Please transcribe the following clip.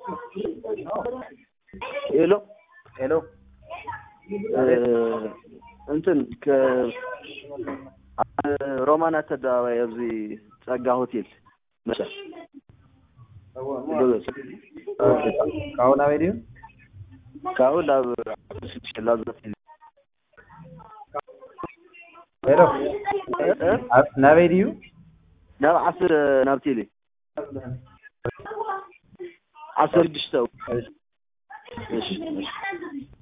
هلو هلو انتن ك رومانا تداوي يبزي ጸጋ ሆቴል መጣ ካውና ቪዲዮ ካውላ ስለዚህ هلو نافيديو ناب 10 نابتيلي 10 دشتو ايش